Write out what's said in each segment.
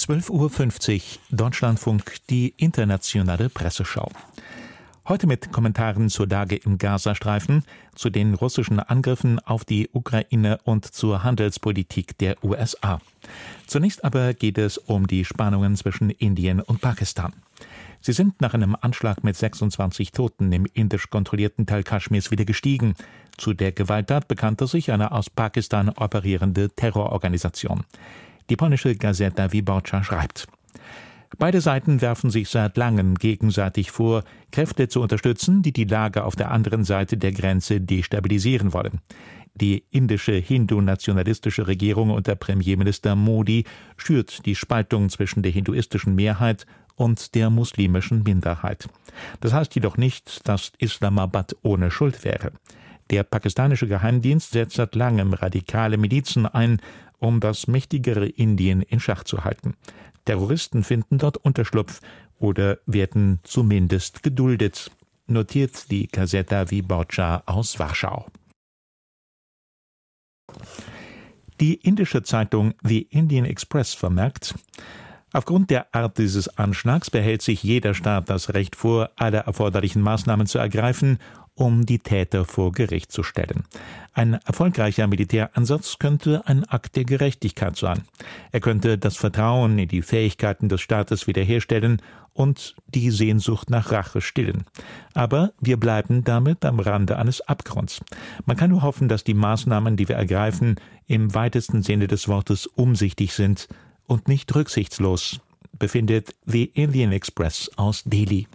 12:50 Uhr Deutschlandfunk, die internationale Presseschau. Heute mit Kommentaren zur Lage im Gazastreifen, zu den russischen Angriffen auf die Ukraine und zur Handelspolitik der USA. Zunächst aber geht es um die Spannungen zwischen Indien und Pakistan. Sie sind nach einem Anschlag mit 26 Toten im indisch kontrollierten Teil Kaschmirs wieder gestiegen. Zu der Gewalttat bekannte sich eine aus Pakistan operierende Terrororganisation. Die polnische Gazeta Wyborcza schreibt: Beide Seiten werfen sich seit langem gegenseitig vor, Kräfte zu unterstützen, die die Lage auf der anderen Seite der Grenze destabilisieren wollen. Die indische hindu-nationalistische Regierung unter Premierminister Modi schürt die Spaltung zwischen der hinduistischen Mehrheit und der muslimischen Minderheit. Das heißt jedoch nicht, dass Islamabad ohne Schuld wäre. Der pakistanische Geheimdienst setzt seit langem radikale Milizen ein, um das mächtigere Indien in Schach zu halten. Terroristen finden dort Unterschlupf oder werden zumindest geduldet, notiert die Gazeta Wyborcza aus Warschau. Die indische Zeitung The Indian Express vermerkt: Aufgrund der Art dieses Anschlags behält sich jeder Staat das Recht vor, alle erforderlichen Maßnahmen zu ergreifen, um die Täter vor Gericht zu stellen. Ein erfolgreicher Militäransatz könnte ein Akt der Gerechtigkeit sein. Er könnte das Vertrauen in die Fähigkeiten des Staates wiederherstellen und die Sehnsucht nach Rache stillen. Aber wir bleiben damit am Rande eines Abgrunds. Man kann nur hoffen, dass die Maßnahmen, die wir ergreifen, im weitesten Sinne des Wortes umsichtig sind und nicht rücksichtslos, befindet The Indian Express aus Delhi.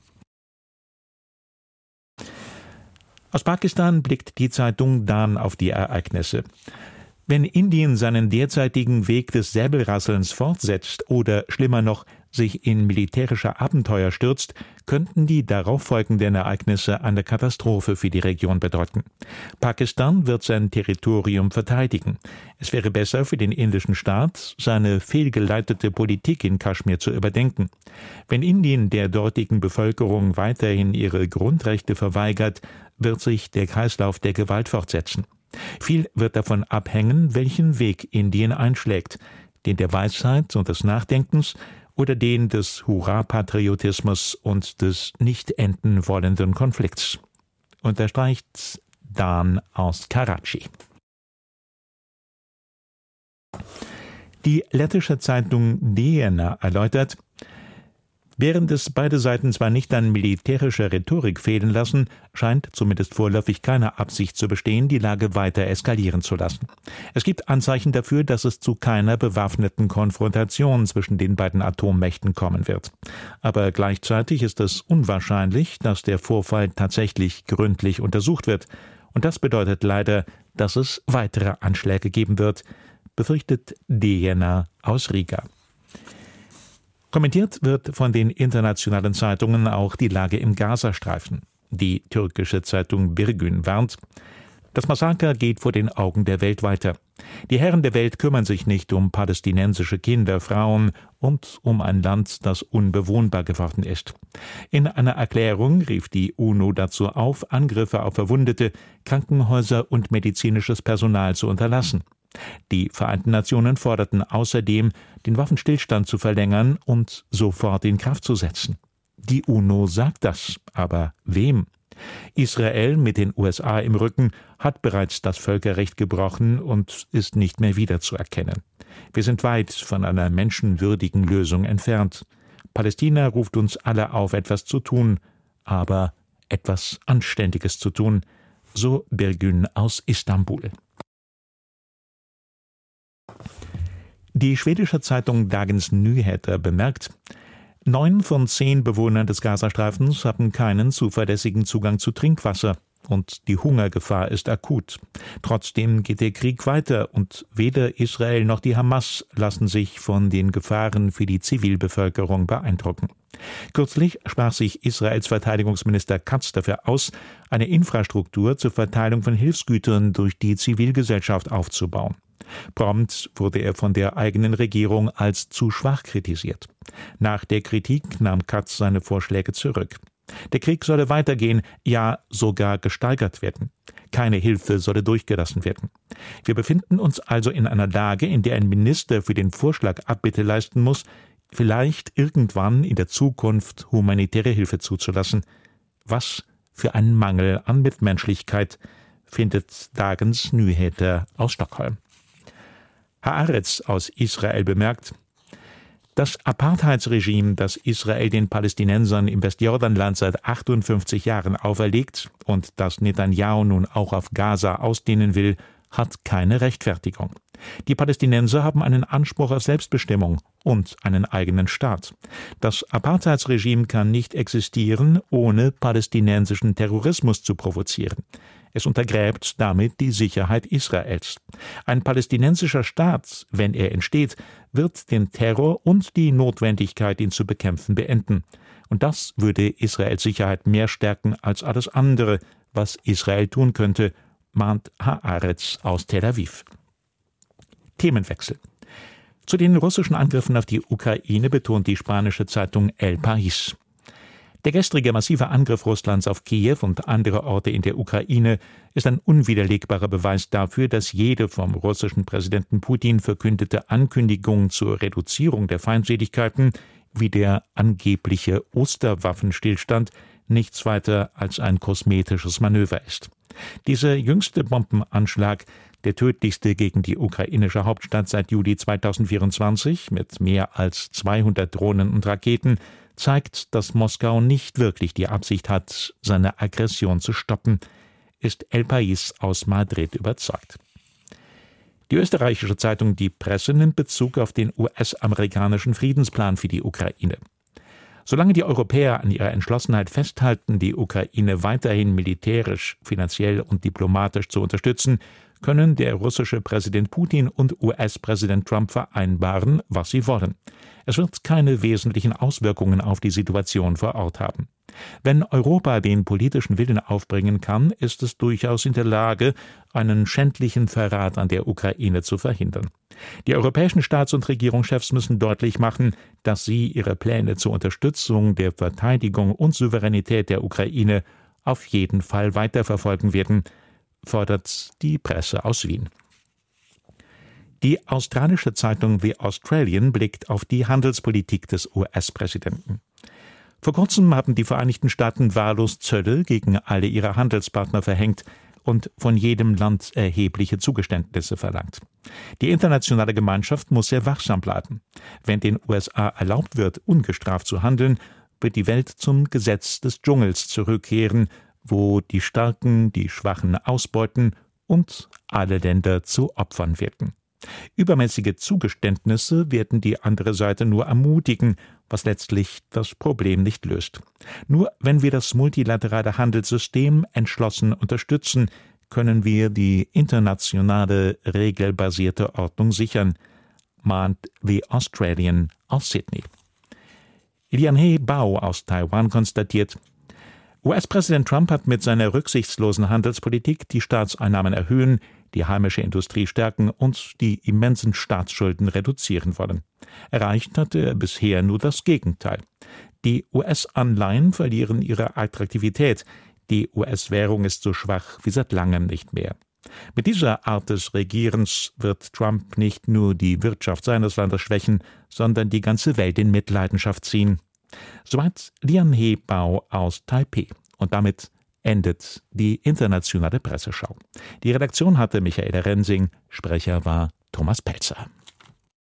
Aus Pakistan blickt die Zeitung Dan auf die Ereignisse. Wenn Indien seinen derzeitigen Weg des Säbelrasselns fortsetzt oder schlimmer noch sich in militärische Abenteuer stürzt, könnten die darauf folgenden Ereignisse eine Katastrophe für die Region bedeuten. Pakistan wird sein Territorium verteidigen. Es wäre besser für den indischen Staat, seine fehlgeleitete Politik in Kaschmir zu überdenken. Wenn Indien der dortigen Bevölkerung weiterhin ihre Grundrechte verweigert, wird sich der Kreislauf der Gewalt fortsetzen. Viel wird davon abhängen, welchen Weg Indien einschlägt, den der Weisheit und des Nachdenkens oder den des Hurra-Patriotismus und des nicht enden wollenden Konflikts, unterstreicht Dan aus Karachi. Die lettische Zeitung DNA erläutert: Während es beide Seiten zwar nicht an militärischer Rhetorik fehlen lassen, scheint zumindest vorläufig keine Absicht zu bestehen, die Lage weiter eskalieren zu lassen. Es gibt Anzeichen dafür, dass es zu keiner bewaffneten Konfrontation zwischen den beiden Atommächten kommen wird. Aber gleichzeitig ist es unwahrscheinlich, dass der Vorfall tatsächlich gründlich untersucht wird. Und das bedeutet leider, dass es weitere Anschläge geben wird, befürchtet DNA aus Riga. Kommentiert wird von den internationalen Zeitungen auch die Lage im Gazastreifen. Die türkische Zeitung Birgün warnt: Das Massaker geht vor den Augen der Welt weiter. Die Herren der Welt kümmern sich nicht um palästinensische Kinder, Frauen und um ein Land, das unbewohnbar geworden ist. In einer Erklärung rief die UNO dazu auf, Angriffe auf Verwundete, Krankenhäuser und medizinisches Personal zu unterlassen. Die Vereinten Nationen forderten außerdem, den Waffenstillstand zu verlängern und sofort in Kraft zu setzen. Die UNO sagt das, aber wem? Israel mit den USA im Rücken hat bereits das Völkerrecht gebrochen und ist nicht mehr wiederzuerkennen. Wir sind weit von einer menschenwürdigen Lösung entfernt. Palästina ruft uns alle auf, etwas zu tun, aber etwas Anständiges zu tun, so Birgün aus Istanbul. Die schwedische Zeitung Dagens Nyheter bemerkt: 9 von 10 Bewohnern des Gazastreifens haben keinen zuverlässigen Zugang zu Trinkwasser und die Hungergefahr ist akut. Trotzdem geht der Krieg weiter und weder Israel noch die Hamas lassen sich von den Gefahren für die Zivilbevölkerung beeindrucken. Kürzlich sprach sich Israels Verteidigungsminister Katz dafür aus, eine Infrastruktur zur Verteilung von Hilfsgütern durch die Zivilgesellschaft aufzubauen. Prompt wurde er von der eigenen Regierung als zu schwach kritisiert. Nach der Kritik nahm Katz seine Vorschläge zurück. Der Krieg solle weitergehen, ja sogar gesteigert werden. Keine Hilfe solle durchgelassen werden. Wir befinden uns also in einer Lage, in der ein Minister für den Vorschlag Abbitte leisten muss, vielleicht irgendwann in der Zukunft humanitäre Hilfe zuzulassen. Was für ein Mangel an Mitmenschlichkeit, findet Dagens Nyheter aus Stockholm. Haaretz aus Israel bemerkt: Das Apartheidsregime, das Israel den Palästinensern im Westjordanland seit 58 Jahren auferlegt und das Netanyahu nun auch auf Gaza ausdehnen will, hat keine Rechtfertigung. Die Palästinenser haben einen Anspruch auf Selbstbestimmung und einen eigenen Staat. Das Apartheidsregime kann nicht existieren, ohne palästinensischen Terrorismus zu provozieren. Es untergräbt damit die Sicherheit Israels. Ein palästinensischer Staat, wenn er entsteht, wird den Terror und die Notwendigkeit, ihn zu bekämpfen, beenden. Und das würde Israels Sicherheit mehr stärken als alles andere, was Israel tun könnte, mahnt Haaretz aus Tel Aviv. Themenwechsel. Zu den russischen Angriffen auf die Ukraine betont die spanische Zeitung El País: Der gestrige massive Angriff Russlands auf Kiew und andere Orte in der Ukraine ist ein unwiderlegbarer Beweis dafür, dass jede vom russischen Präsidenten Putin verkündete Ankündigung zur Reduzierung der Feindseligkeiten, wie der angebliche Osterwaffenstillstand, nichts weiter als ein kosmetisches Manöver ist. Dieser jüngste Bombenanschlag, der tödlichste gegen die ukrainische Hauptstadt seit Juli 2024 mit mehr als 200 Drohnen und Raketen, zeigt, dass Moskau nicht wirklich die Absicht hat, seine Aggression zu stoppen, ist El País aus Madrid überzeugt. Die österreichische Zeitung Die Presse nimmt Bezug auf den US-amerikanischen Friedensplan für die Ukraine. Solange die Europäer an ihrer Entschlossenheit festhalten, die Ukraine weiterhin militärisch, finanziell und diplomatisch zu unterstützen, können der russische Präsident Putin und US-Präsident Trump vereinbaren, was sie wollen. Es wird keine wesentlichen Auswirkungen auf die Situation vor Ort haben. Wenn Europa den politischen Willen aufbringen kann, ist es durchaus in der Lage, einen schändlichen Verrat an der Ukraine zu verhindern. Die europäischen Staats- und Regierungschefs müssen deutlich machen, dass sie ihre Pläne zur Unterstützung der Verteidigung und Souveränität der Ukraine auf jeden Fall weiterverfolgen werden, fordert die Presse aus Wien. Die australische Zeitung The Australian blickt auf die Handelspolitik des US-Präsidenten. Vor kurzem haben die Vereinigten Staaten wahllos Zölle gegen alle ihre Handelspartner verhängt und von jedem Land erhebliche Zugeständnisse verlangt. Die internationale Gemeinschaft muss sehr wachsam bleiben. Wenn den USA erlaubt wird, ungestraft zu handeln, wird die Welt zum Gesetz des Dschungels zurückkehren, wo die Starken die Schwachen ausbeuten und alle Länder zu Opfern werden. Übermäßige Zugeständnisse werden die andere Seite nur ermutigen, was letztlich das Problem nicht löst. Nur wenn wir das multilaterale Handelssystem entschlossen unterstützen, können wir die internationale, regelbasierte Ordnung sichern, mahnt The Australian aus Sydney. Lianhe Bao aus Taiwan konstatiert: US-Präsident Trump hat mit seiner rücksichtslosen Handelspolitik die Staatseinnahmen erhöhen, die heimische Industrie stärken und die immensen Staatsschulden reduzieren wollen. Erreicht hatte er bisher nur das Gegenteil. Die US-Anleihen verlieren ihre Attraktivität. Die US-Währung ist so schwach wie seit langem nicht mehr. Mit dieser Art des Regierens wird Trump nicht nur die Wirtschaft seines Landes schwächen, sondern die ganze Welt in Mitleidenschaft ziehen. Soweit Lianhe Bao aus Taipeh. Und damit endet die internationale Presseschau. Die Redaktion hatte Michaela Rensing, Sprecher war Thomas Pelzer.